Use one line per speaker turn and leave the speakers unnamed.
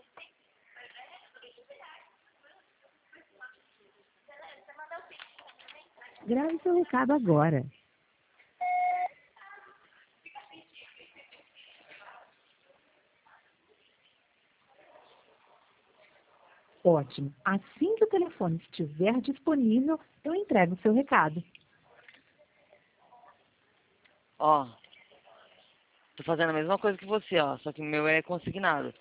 Grave seu recado agora. Ótimo. Assim que o telefone estiver disponível, eu entrego o seu recado.
Ó, tô fazendo a mesma coisa que você, ó, só que o meu é consignado.